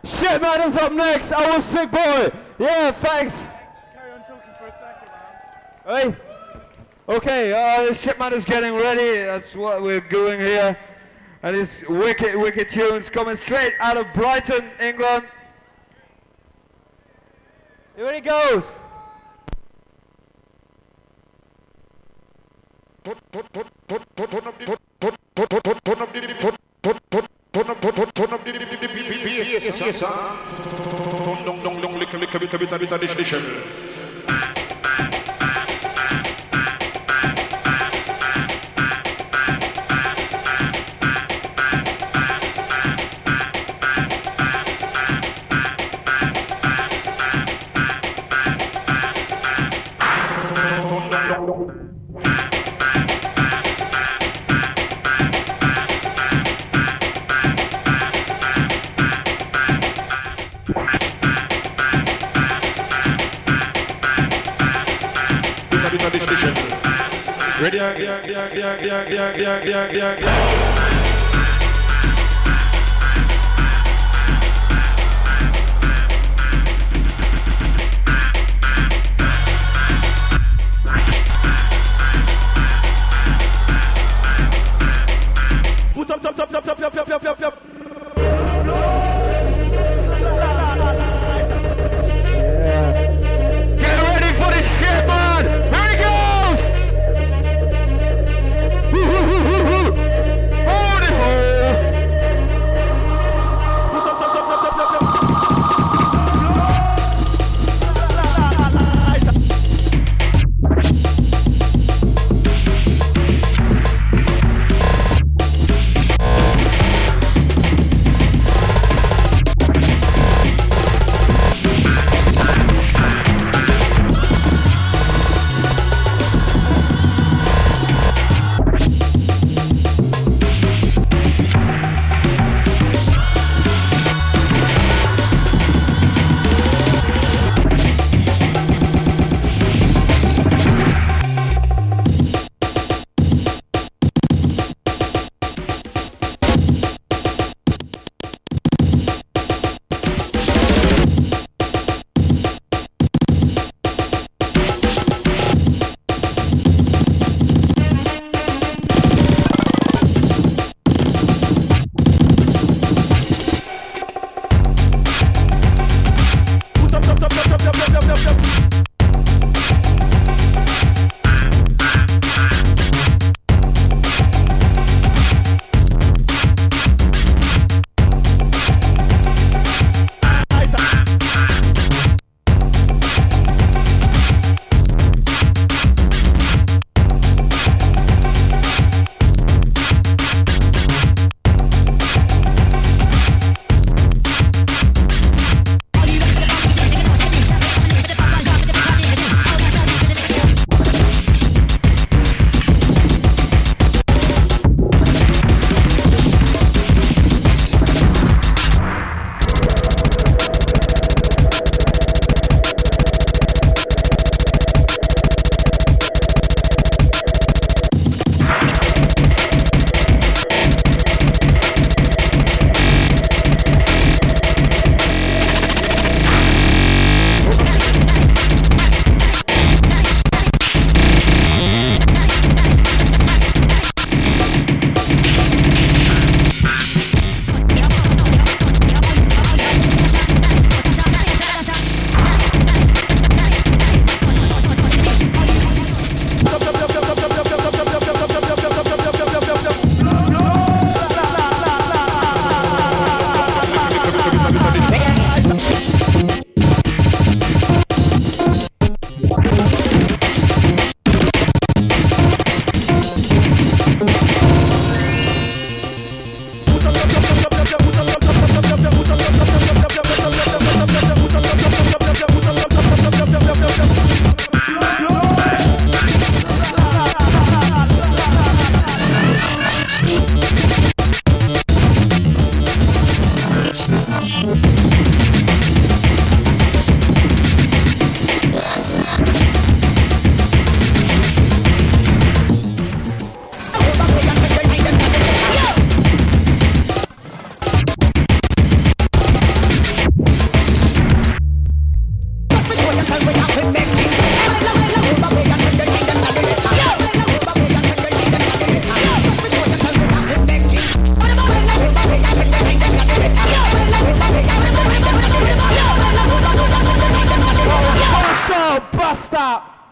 Shit, man, is up next. I was sick boy. Yeah, thanks. Carry on talking for a second, man. Hey. Okay, Shit man is getting ready. That's what we're doing here. And it's wicked, wicked tunes coming straight out of Brighton, England. Here it goes. Ready? Put up. Get ready for this shit, man. Here it goes.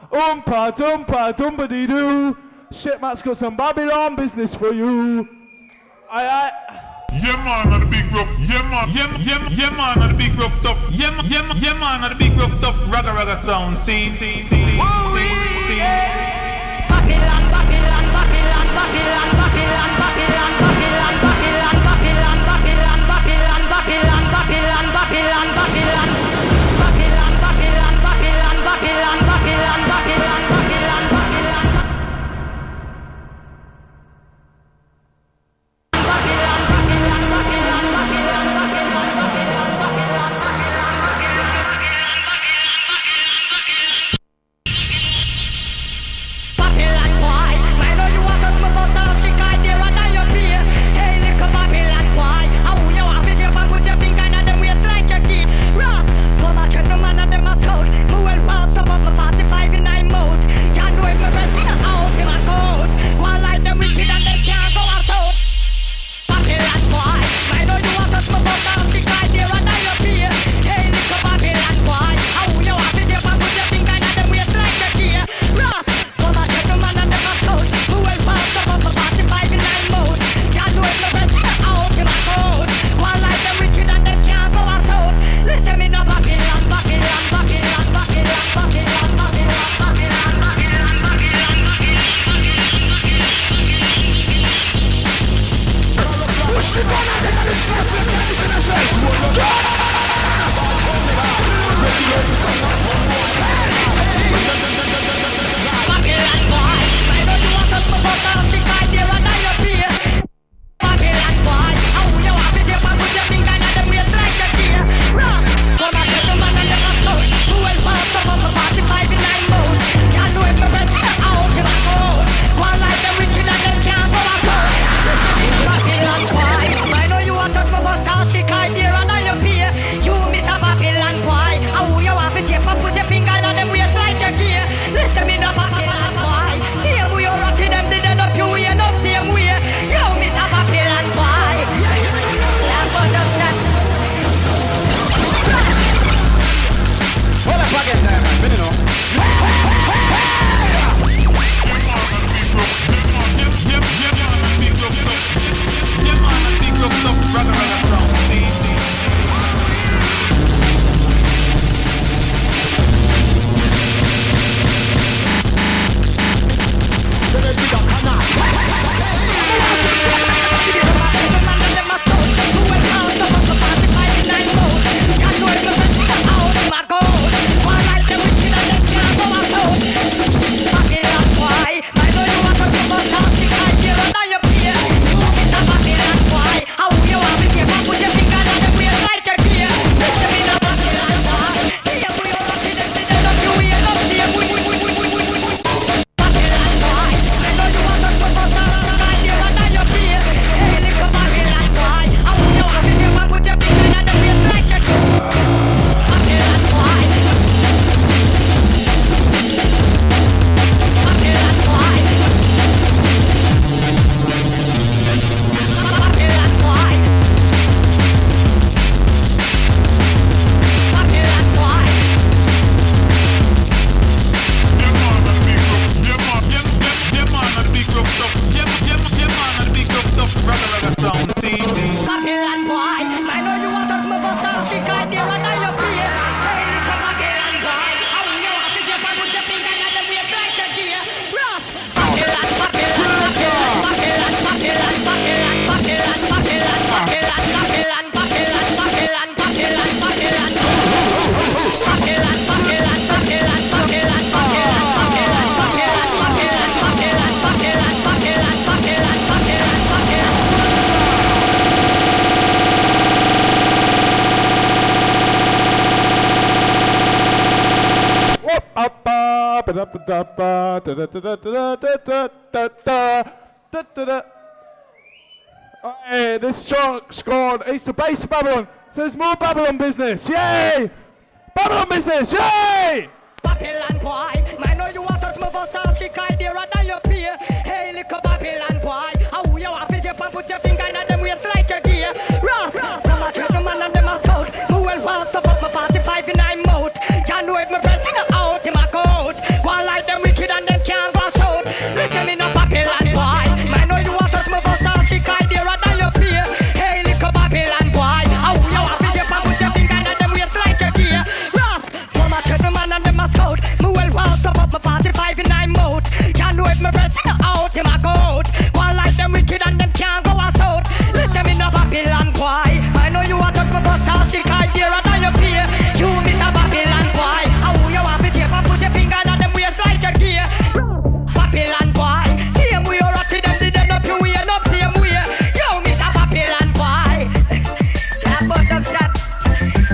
Oompa doompa doombady doo. Shit, Matt's got some Babylon business for you. Aye. Yeah man, on the big rough. Yeah man, yeah man, on the big rough stuff. Yeah man, on the big rough stuff. Ragga sound, scene. Hey, this song's called Ace of Base Babylon. So there's more Babylon business. Yay! Babylon business. Yay! Babylon boy, I know you want to move us, she can't hear that you peer. Hey, little Babylon boy, how you want to jump and put your finger in them waist like your gear. Ross, come on, check the man and them a scout. Move well fast up my 45 in I'm mode. Can't do it, my pressing out in my coat. Go on like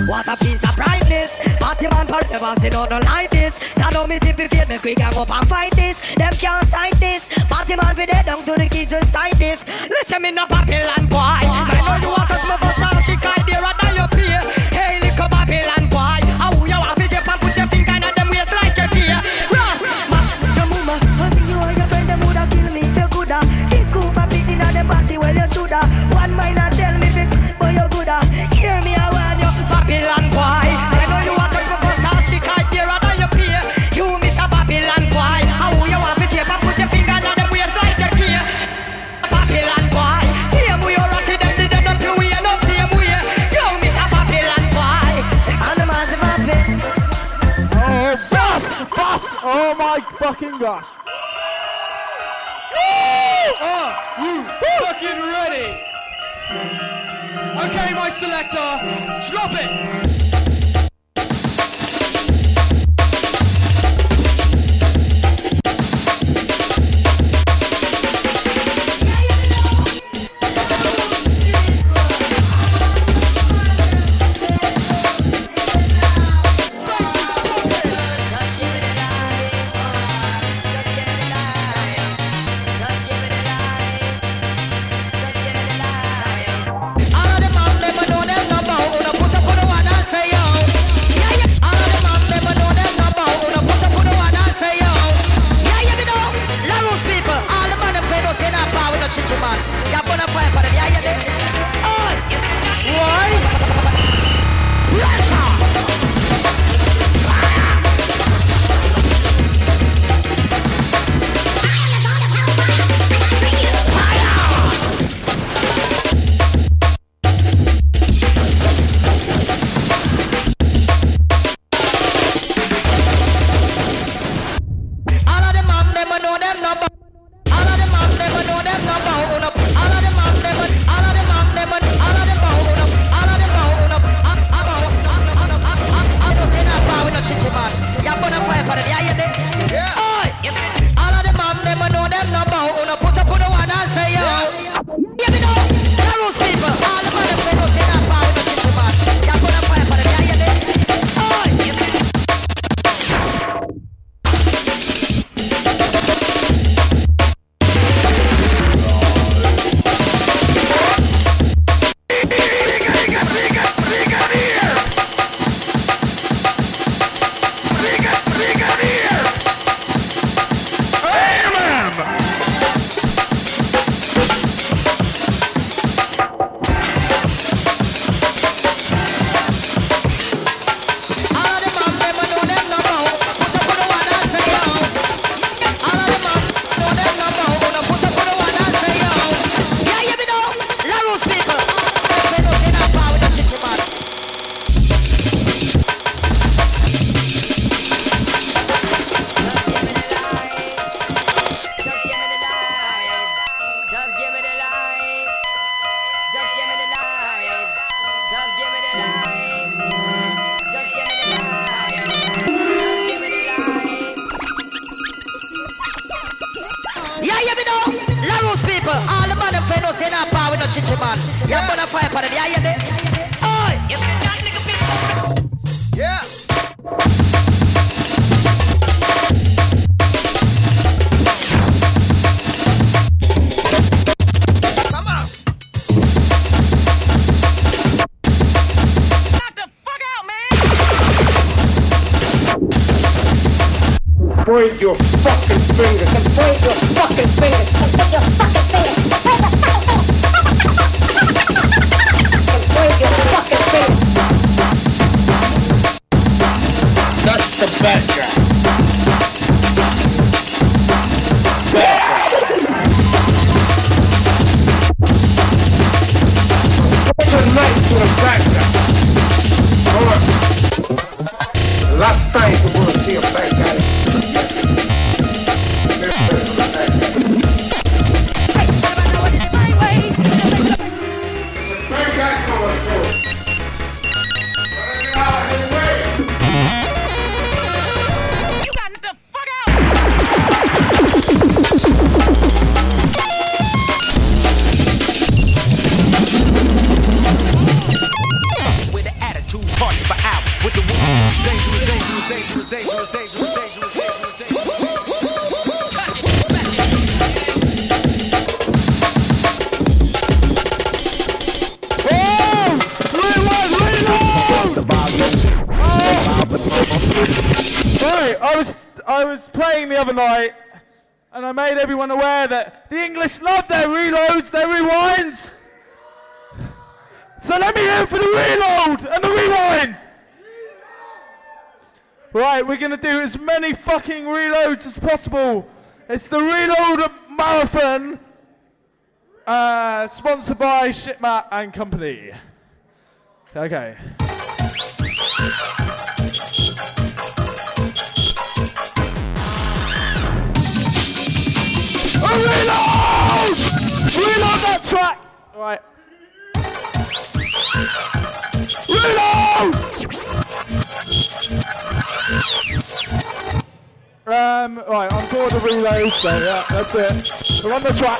What a piece of brightness. Party man forever, say no, don't like this. So don't me difficult, me quick and go up and fight this. Them can't sign this. Party man be dead down to the key, just sign this. Listen me no Babylon boy. I know you want to smoke a star, she can't dear and die your peer. Hey, little Babylon boy. How you want to jump and put your finger in them waist like your dear. Ross, Jamuma, I see you and your friend, them woulda kill me if you coulda. Kick Cooper, beat in them party, well you shoulda. One mind and tell me if but you coulda. Hear me, I want you, Babylon boy. I know you want to smoke a star, she can't dear and die your peer. You Mr. Babylon boy. How you want to jump and put your finger in them waist like your dear. Babylon boy. See him, we are rotted them, did them up your way and up see him way. You Mr. Babylon boy. And the man's a Babylon. Oh, boss! Oh my fucking gosh! Are you fucking ready? Okay, my selector, drop it! Break your fucking fingers and break your fucking fingers and break your fucking fingers and break your fucking fingers. That's the bad guy. Bad guy. Tonight to the bad guy. Alright. Last time we're gonna see a bad guy. parties for hours with the dangerous, dangerous, dangerous, dangerous, dangerous, dangerous, dangerous, dangerous. Right, I was playing the other night, and I made everyone aware that the English love their reloads, their rewinds. So let me hear for the reload and the rewind. Right, we're gonna do as many fucking reloads as possible. It's the Reload Marathon, sponsored by Shitmat and Company. Okay. Reload! Reload that track! Right. Reload! Right, I'm bored of reload, so yeah, that's it. We're on the track.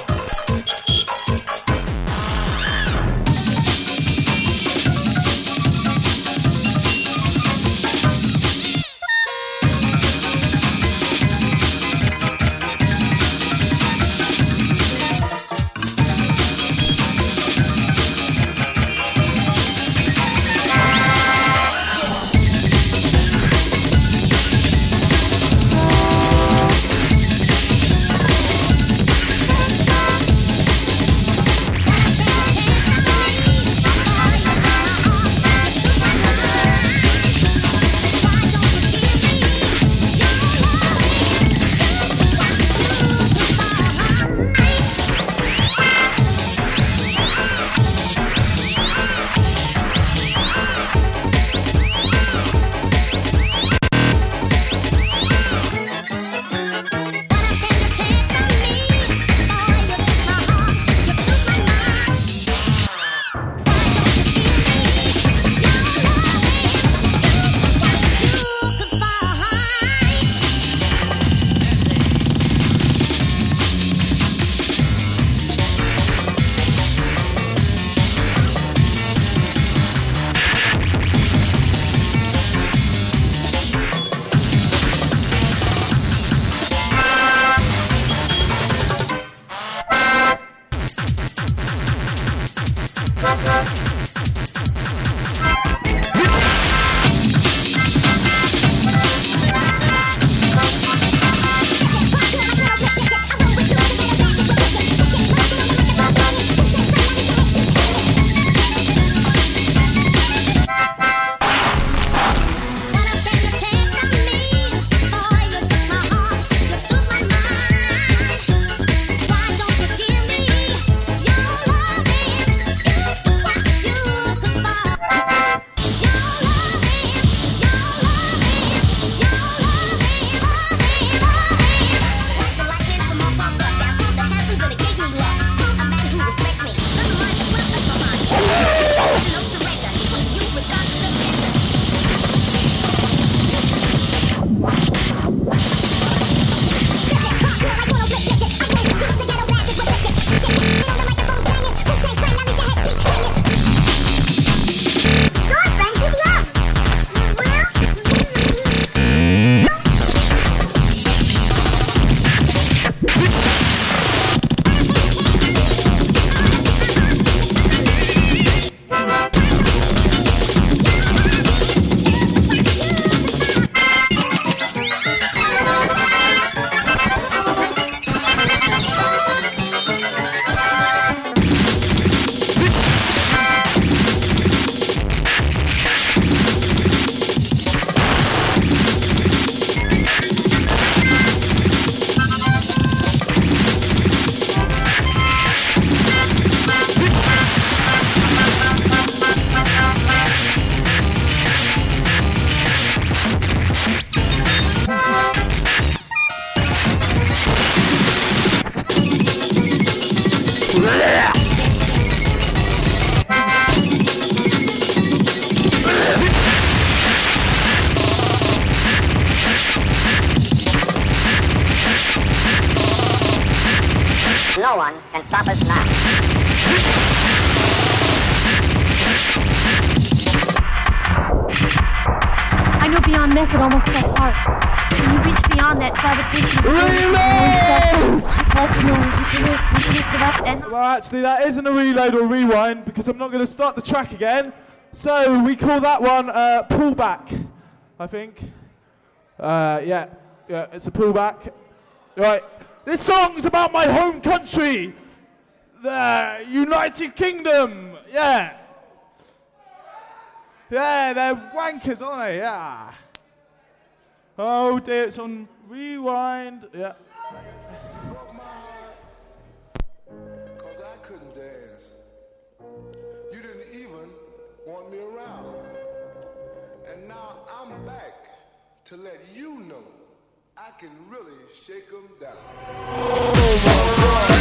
beyond myth, it almost felt hard. When you reach beyond that gravitation, well, actually, that isn't a reload or rewind because I'm not going to start the track again. So we call that one pullback, I think. Yeah, it's a pullback. Right, this song's about my home country, the United Kingdom. Yeah. Yeah, they're wankers, aren't they? Yeah. Oh dear, it's on rewind. Yeah. Cause I couldn't dance. You didn't even want me around. And now I'm back to let you know I can really shake them down. Oh my God.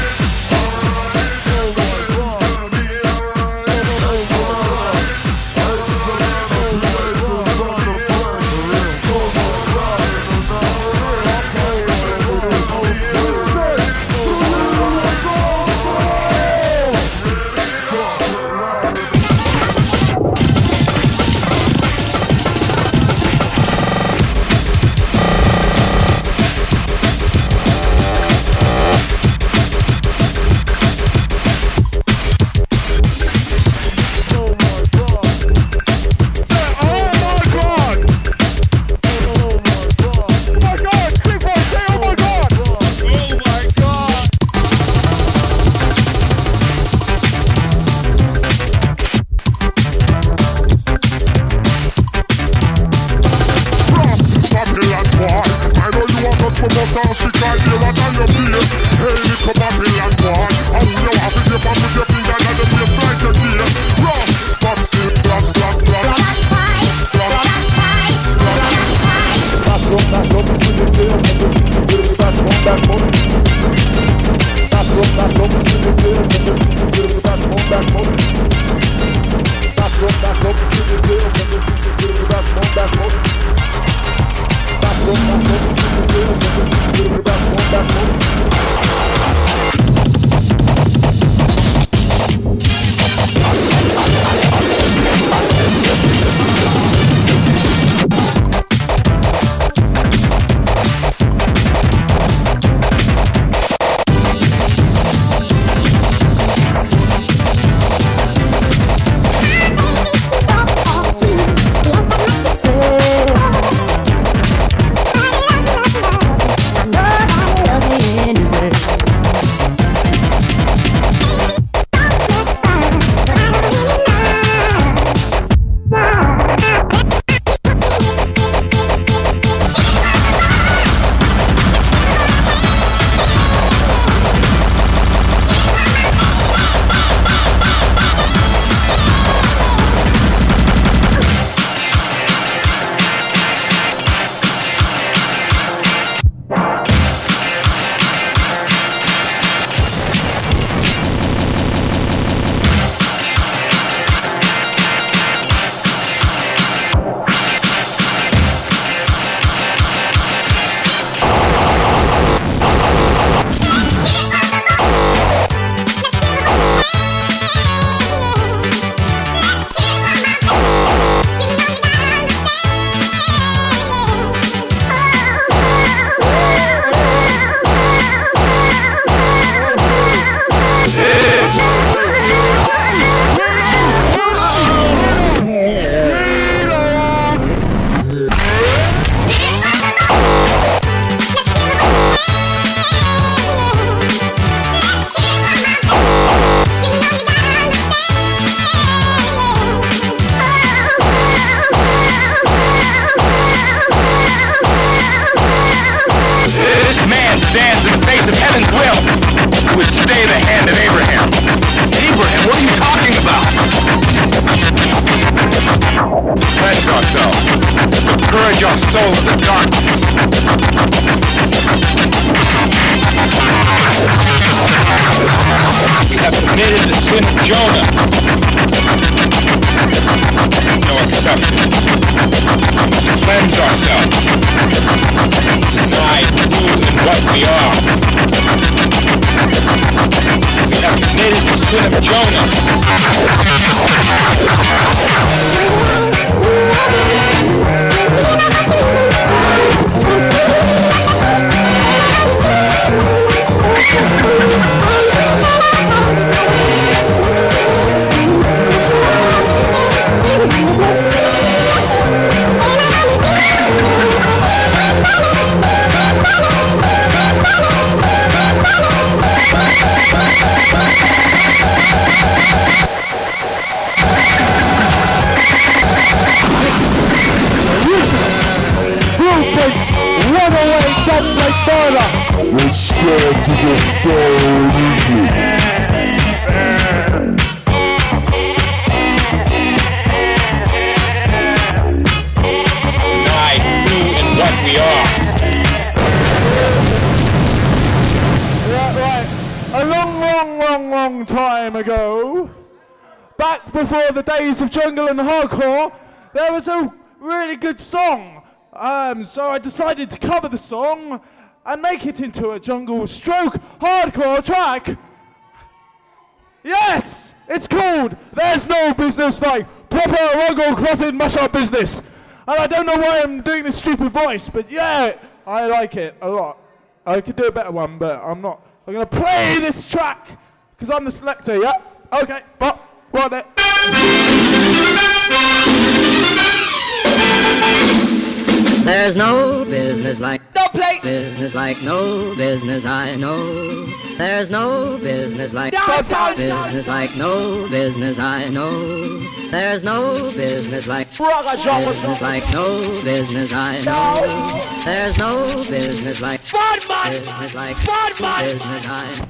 Jonah. further. Let's start to get started. Night, who and what we are. Right. A long time ago, back before the days of jungle and hardcore, there was a really good song. So I decided to cover the song and make it into a jungle stroke hardcore track. Yes, it's called There's No Business Like Proper Rungle Clotted Mashup Business. And I don't know why I'm doing this stupid voice, but yeah, I like it a lot. I could do a better one, but I'm not. I'm gonna play this track because I'm the selector, yeah? Okay, but right there. There's no business like no play. Business like no business I know. There's no business like business like no business I know. There's no business like business like no business I know. There's no business like business like business I know.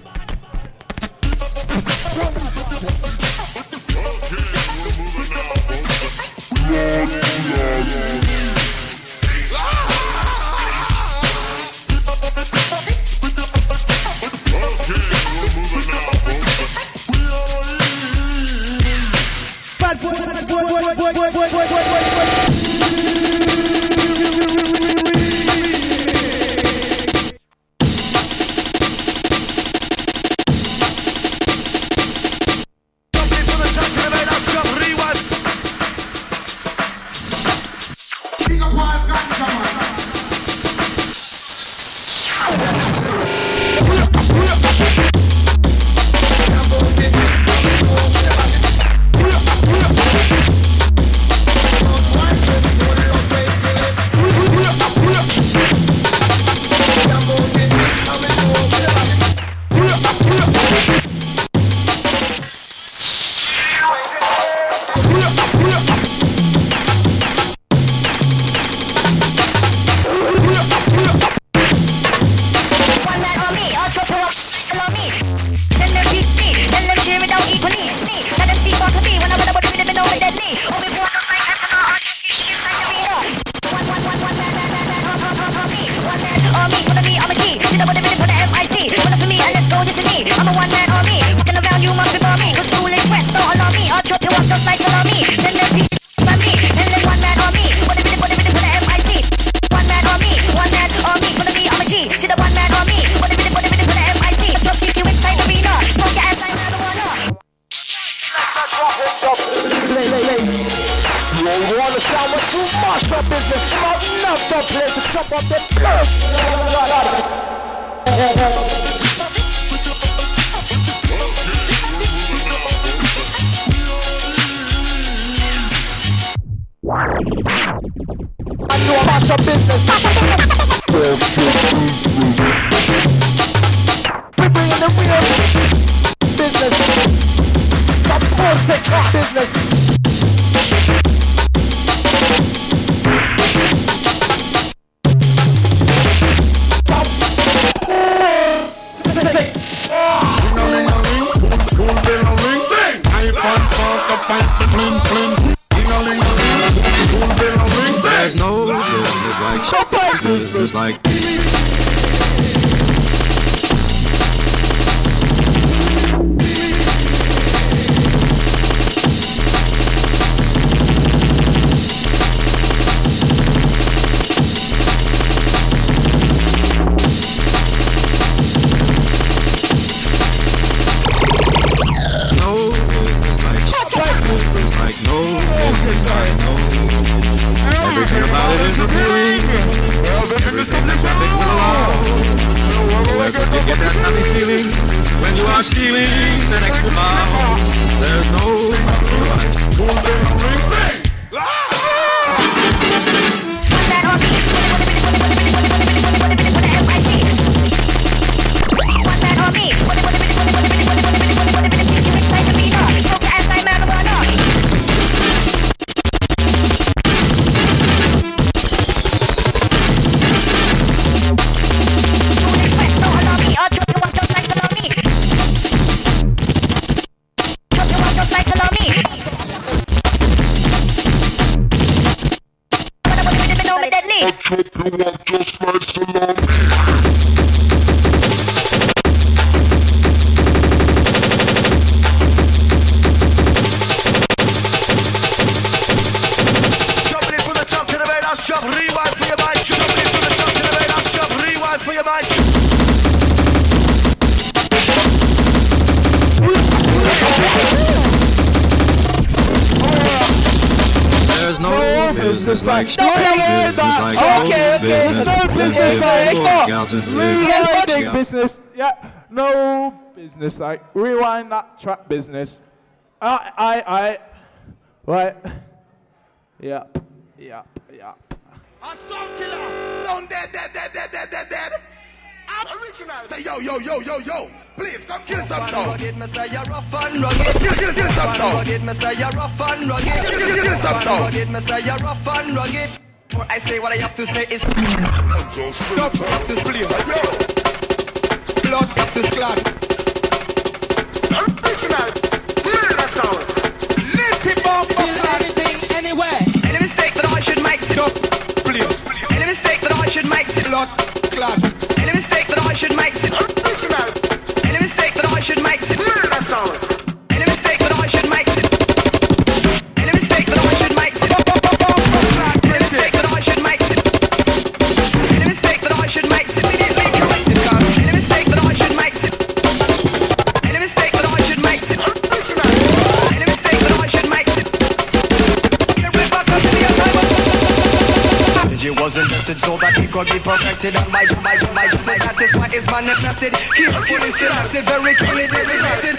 There's no business like business like everything about it is revealing. Everything that's traffic will allow. Where could you get that happy feeling when you are stealing the next mile? There's no There's no business like Okay, there's no business like rewinding business. Yeah, no business like rewind that track business. Right. Yep. A soul killer, down dead. I'm original. Say yo, please come kill some soul. Rugged Messiah, rough and rugged. Kill some soul. Rugged Messiah, rough and rugged. Kill some soul. Rugged Messiah, rough and rugged. I say what I have to say is. Stop this flame. Blood up this clock. Original. Murder sound. Lift him up. Kill anything, anywhere. Any mistake that I should make. Stop. Any mistake that I should make. Blood clot. Any mistake that I should make. Original. Any mistake that I should make. Murder sound. Any mistake that I should make. Any mistake that I should make. Any mistake that I should make. Any mistake that I should make. Immediately corrected, God. Any mistake that I should make. Any mistake that I should make. Original. Any mistake that I should make. It wasn't tested so that he could be perfected. And my that is why it's manifested. Keep killing synapses, very clearly designated.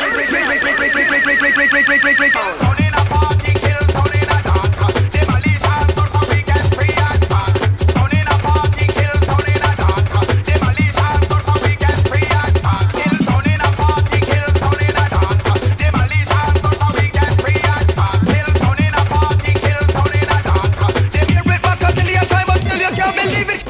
Turn in a party, kill, turn in a dance. Demolish hands, but for weekend free and fast. Turn in a party, kill, turn in a dance. Demolish hands, but for weekend free and fast. Kill, turn in a party, kill, turn in a dance. Demolish hands, but for weekend free and fast. Kill, turn in a party, kill, turn in a dance. You can't believe it.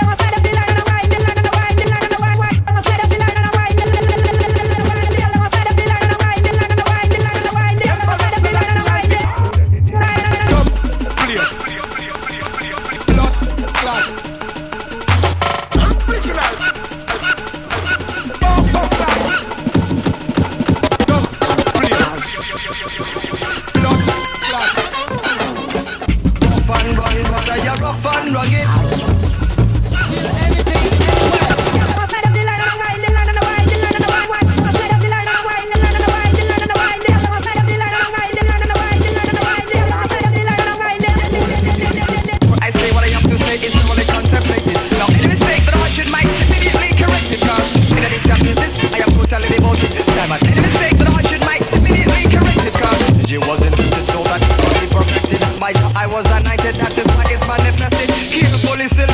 Rough and rugged. I say what I have to say is only contemplated. Now any mistake that I should make is immediately corrected. Cause in this business I am totally devoted this time. And any mistake that I should make is immediately corrected. Cause you wasn't so that it's only perfected. My I was anointed, that is why it's manifested. Keep the police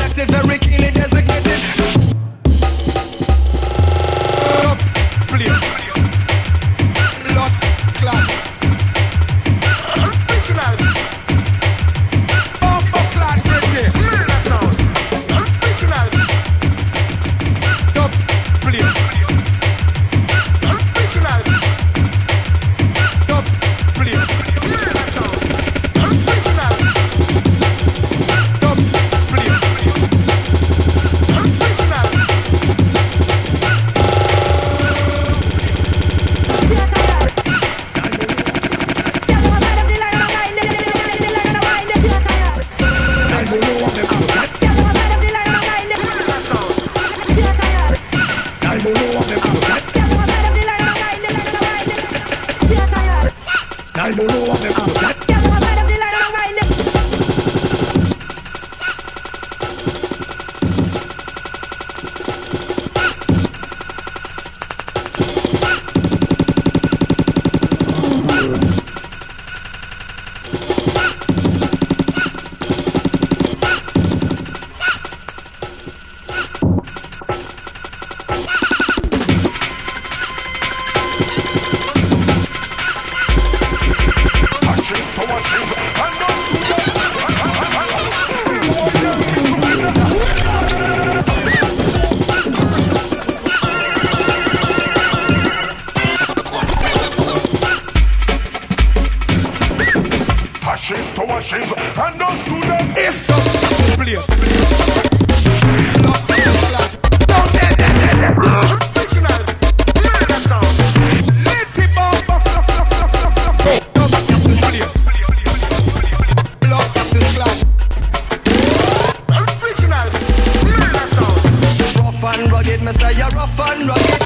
say you're rough and rugged.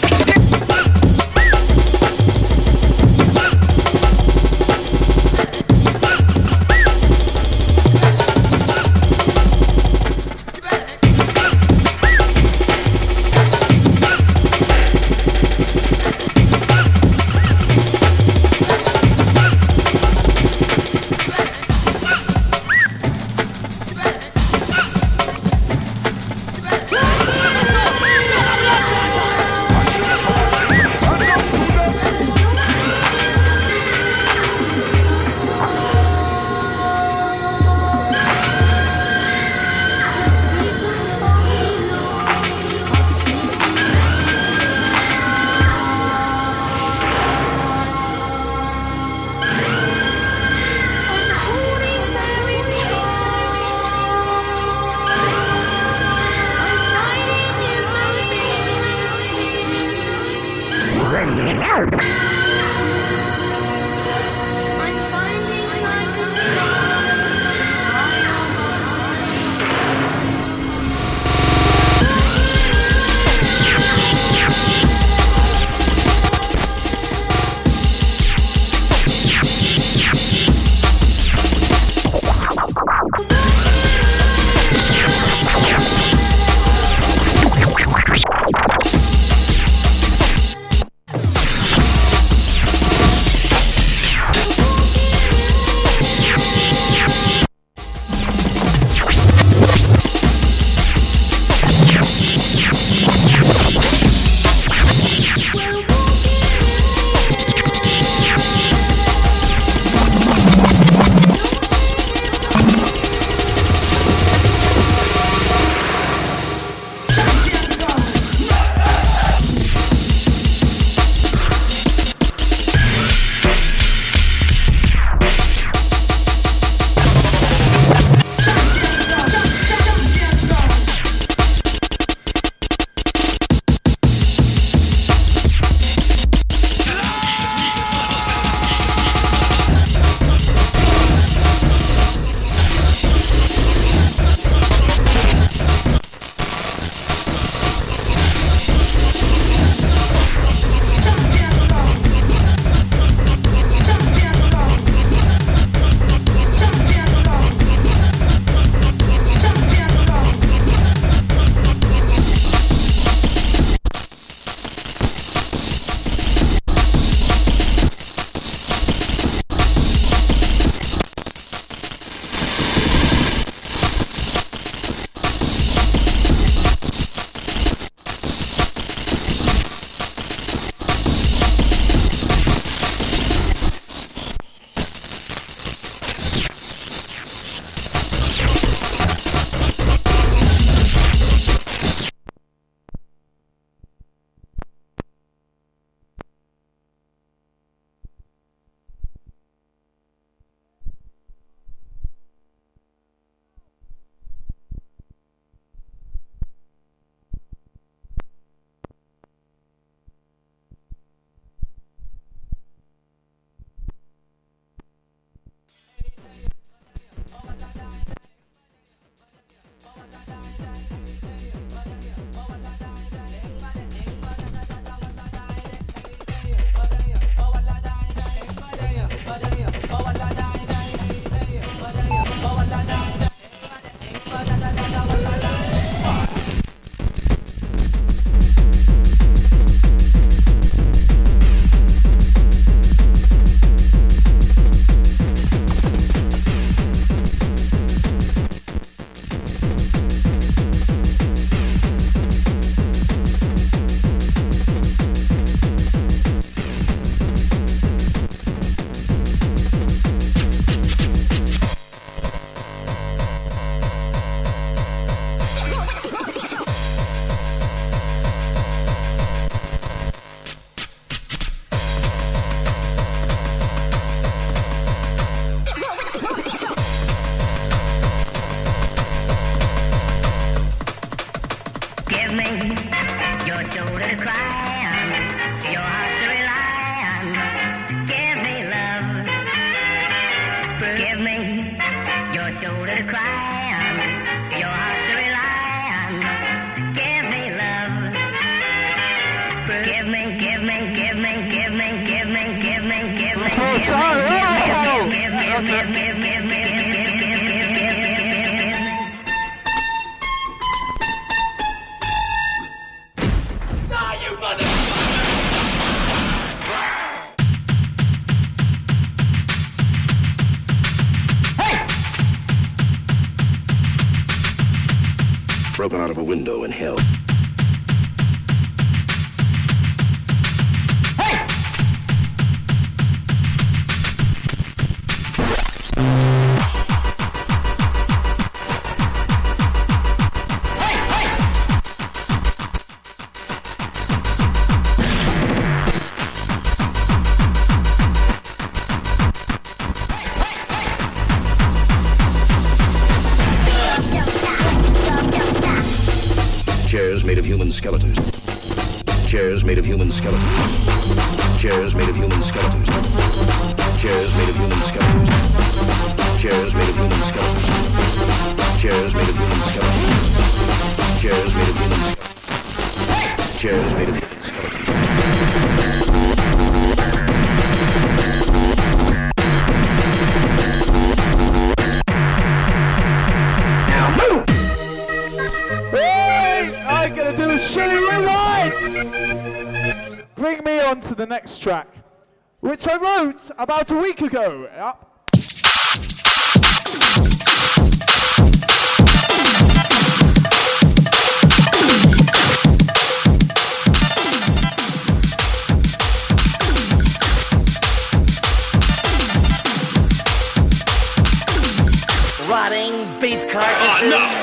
shoulder to cry on, your heart to rely on. Give me love, that's it. Broken out of a window in hell. Chairs made of human skeletons. Chairs made of human skeletons. Chairs made of human skeletons. Chairs made of human skeletons. Chairs made of human skeletons. Chairs made of human skeletons. Chairs made of human skeletons. Chairs made of human skeletons. I'm gonna do a Shelly Rewind! Bring me on to the next track, which I wrote about a week ago. Yep. Rotting beef carcasses. Oh, no.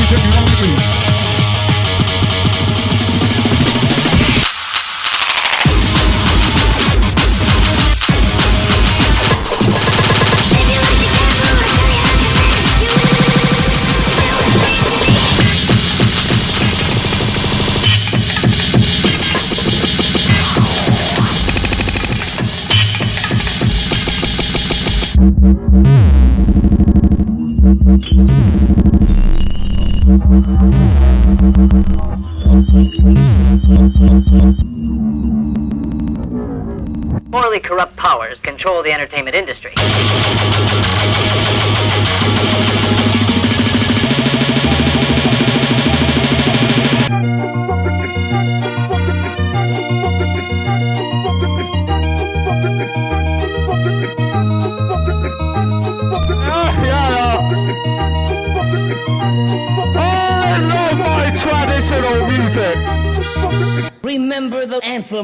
Morally corrupt powers control the entertainment industry. Traditional music. Remember the anthem.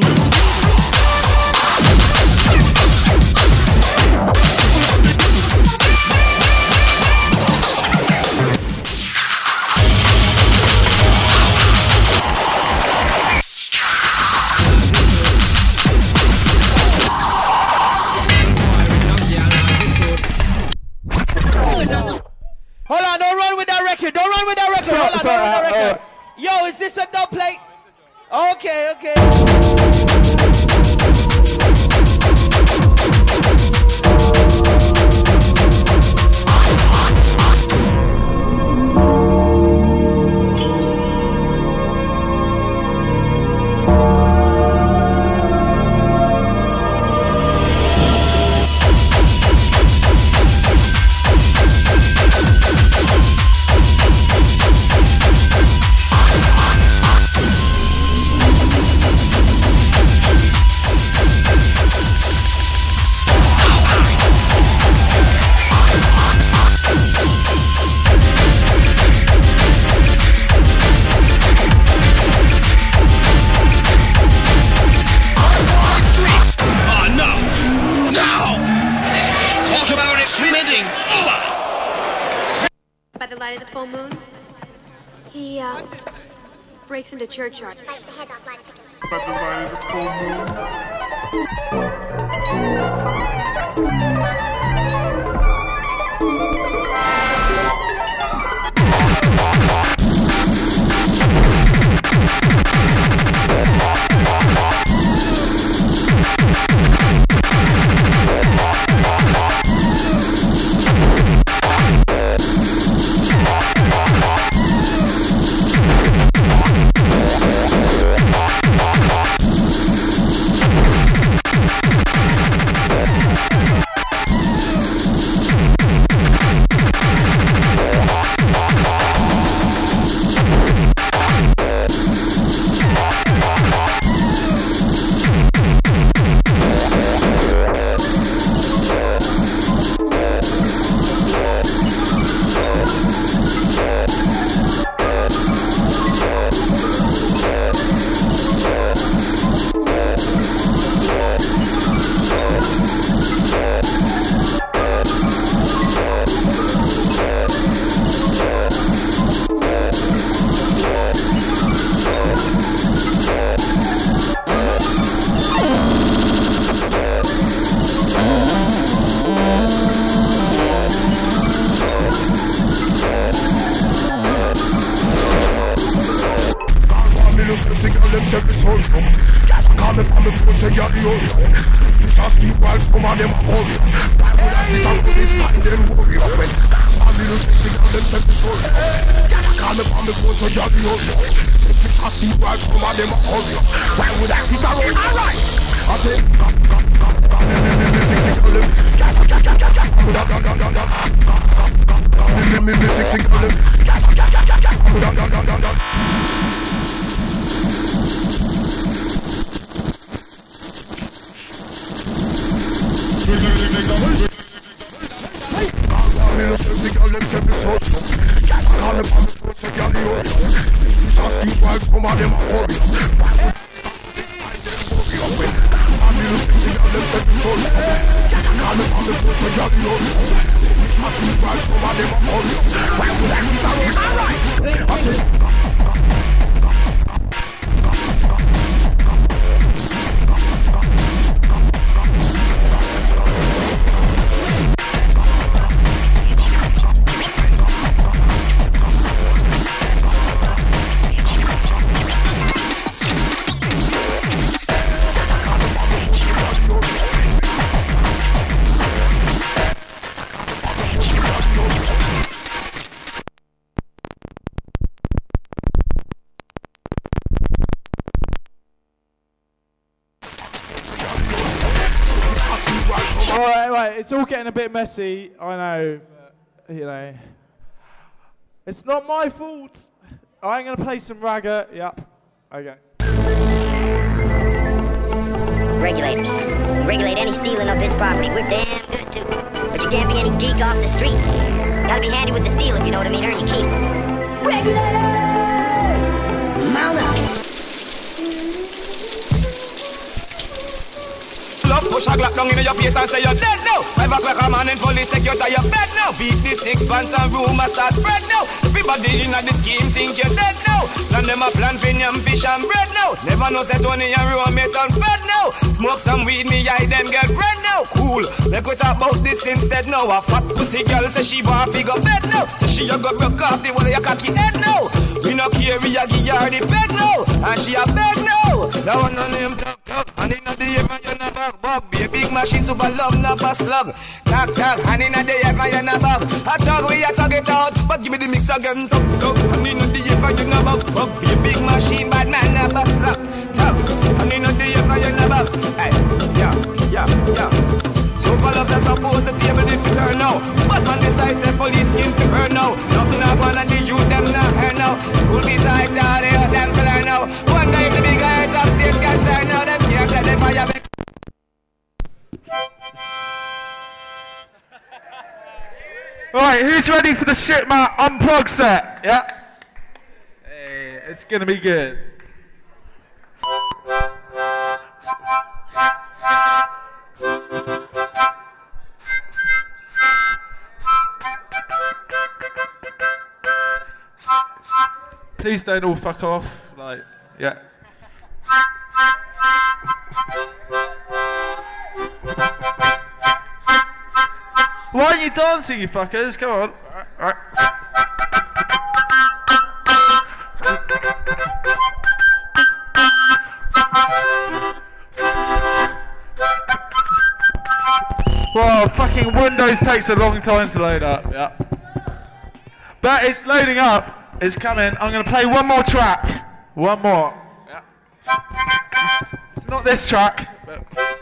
Hold on, don't run with that record. Don't run with that record. Hold on, don't run with that record. Yo, is this a dub plate? Okay, okay. By the light of the full moon, he breaks into churchyard. Bites the head off live chickens. By the light of the full Right, it's all getting a bit messy, I know, but, you know. It's not my fault. I'm going to play some ragga. Yep. Okay. Regulators. We regulate any stealing of his property. We're damn good, too. But you can't be any geek off the street. Gotta be handy with the steel, if you know what I mean. Earn your keep. Regulators! Mount up! Push a Glock down in your face and say you're dead now. 5 o'clock a man and police take you to your bed now. Beat the 6 pants and rumors start spread now. Everybody in the scheme think you're dead now. Plan them a plan for yam, fish and bread now. Never know say Tony and roommate on fed now. Smoke some weed, me eye them get red now. Cool, make we talk about this instead now. A fat pussy girl say she want to go bed now. Say she a go broke off the wall of your cocky head now. We no care, we a give her the bed now. And she a bed now. That one on him talk. And in the ever you never bug. Be a big machine super love, never slug. Talk, and in the ever you never bug. I talk, we a talk it out. But give me the mix again, talk. And in the ever you never bug. Be a big machine, bad man never slug. Talk, and in the ever you never bug. Hey, yeah. Super love that support the table if you turn now. But on the side, the police skin to burn now. Nothing up on the youth, them not here now. School besides, how they are them to learn now. One day the big guys upstairs can turn now. Them can't tell them fire back. Right, who's ready for the Shit Mat Unplugged set? Yeah? Hey, it's gonna be good. Please don't all fuck off. Like, yeah. Why aren't you dancing, you fuckers? Come on. All right. Well, fucking Windows takes a long time to load up. Yeah. But it's loading up. It's coming. I'm going to play one more track. One more. Yeah. It's not this track. But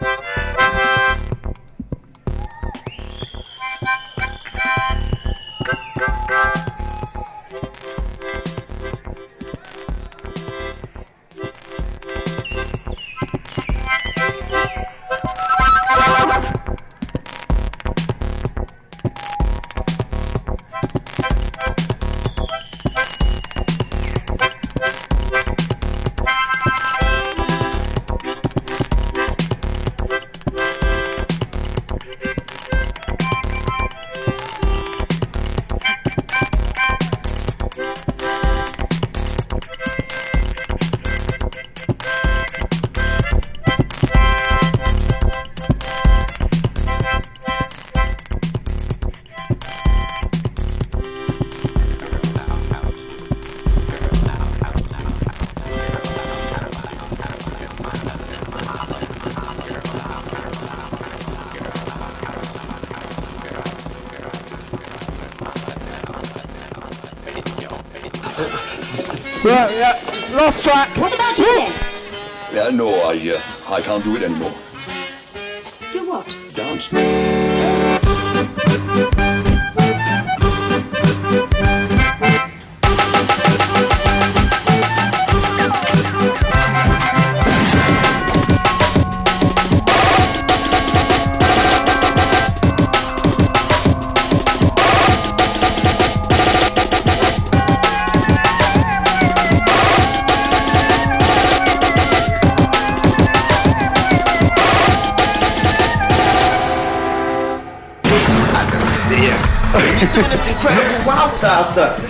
right, yeah. Last track. What about you then? Yeah, no, I can't do it anymore. Do what? Dance. Doing this incredible wow style stuff.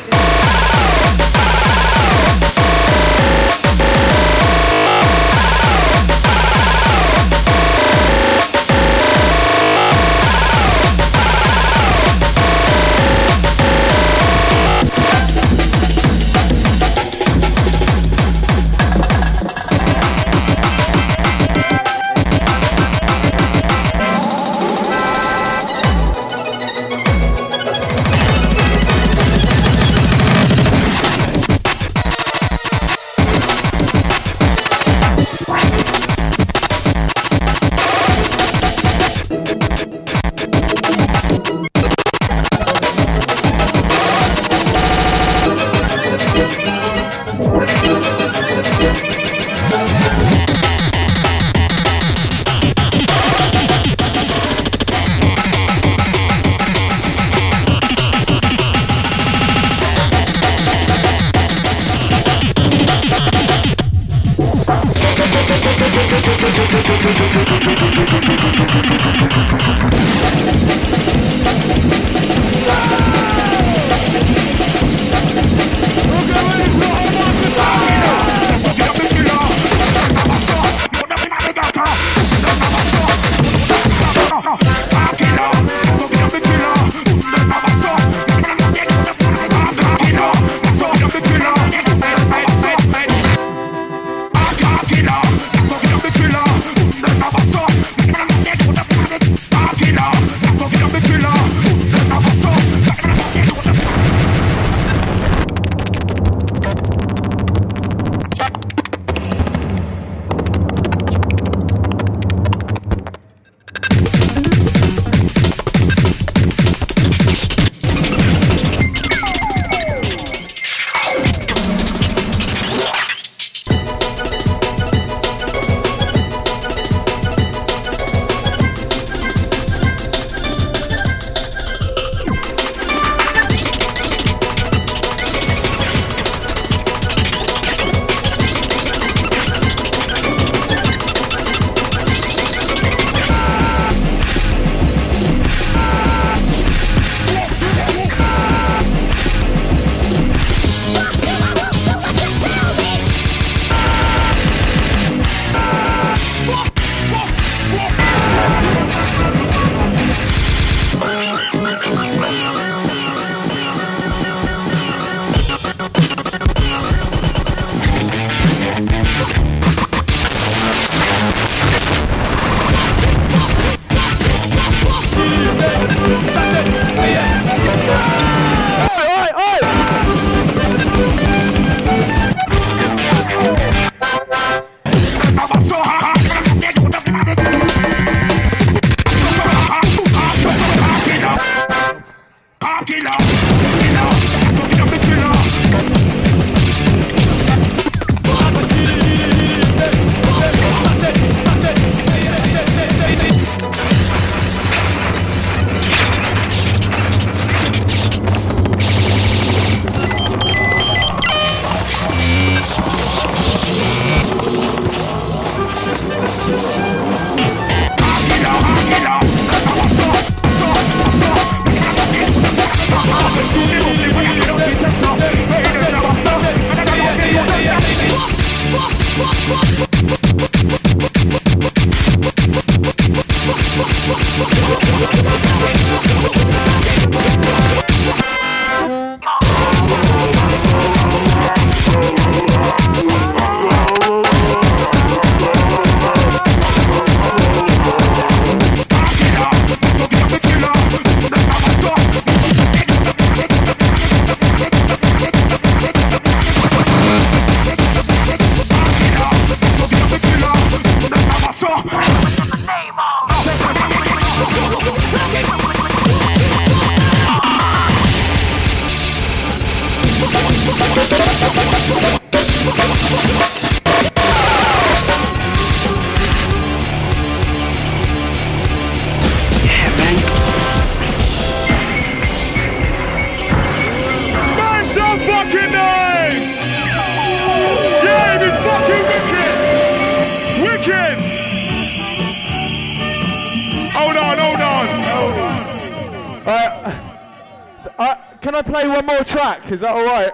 can I play one more track? Is that all right?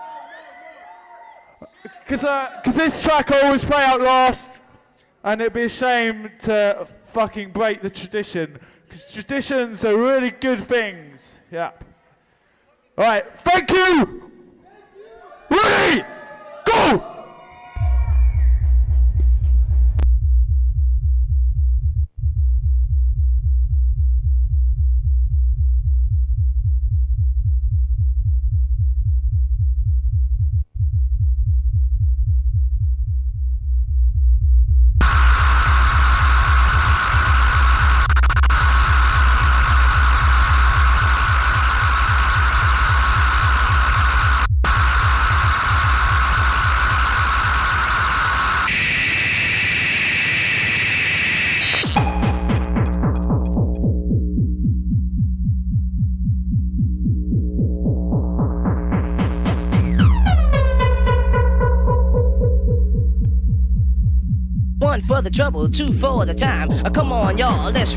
Because this track I always play out last, and it'd be a shame to fucking break the tradition. Because traditions are really good things. Yeah. All right. Thank you. Ready? Go. For the trouble, 2 for the time. Come on, y'all, let's.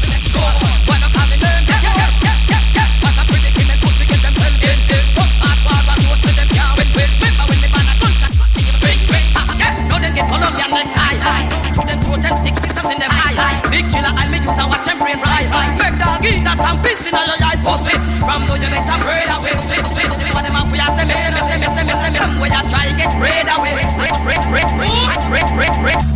Start select high. Through them throat and sticks, sisters in them high. Big chiller, I'll make use and watch them brain fry. Make dog eat that and piss in your eye pussy. From no you make them afraid away. See what them have we have them. Where you try get rid away. Rich.